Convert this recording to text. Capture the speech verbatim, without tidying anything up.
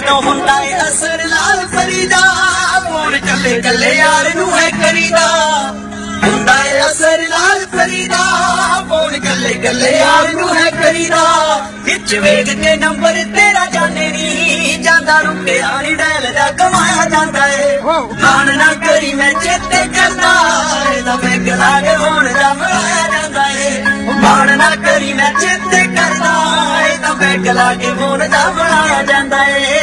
ਜਦੋਂ ਹੁੰਦਾ ਏ ਅਸਰ ਲਾਲ ਫਰੀਦਾ ਫੋਨ ਕੱਲੇ ਕੱਲੇ ਯਾਰ ਨੂੰ ਹੈ ਕਰੀਦਾ ਹੁੰਦਾ ਏ ਅਸਰ ਲਾਲ ਫਰੀਦਾ ਫੋਨ ਕੱਲੇ ਕੱਲੇ ਯਾਰ ਨੂੰ ਹੈ ਕਰੀਦਾ ਵਿੱਚ ਵੇਖ ਕੇ ਨੰਬਰ ਤੇਰਾ ਜਾਣੇ ਨੀ ਜਾਂਦਾ ਰੁਪਿਆ ਨੀ ਡੈਲ ਦਾ ਕਮਾਇਆ ਜਾਂਦਾ ਏ ਮਾਣ ਨਾ ਕਰੀ ਮੈਂ ਚੇਤੇ ਕਰਦਾ ਇਹਦਾ ਬੈਗ ਲਾ ਕੇ ਹੁਣ ਦਾ ਬਣਾਇਆ ਜਾਂਦਾ ਏ ਮਾਣ ਨਾ ਕਰੀ ਮੈਂ ਚੇਤੇ ਕਰਦਾ ਇਹਦਾ ਬੈਗ ਲਾ ਕੇ ਹੁਣ ਦਾ ਬਣਾਇਆ ਜਾਂਦਾ ਏ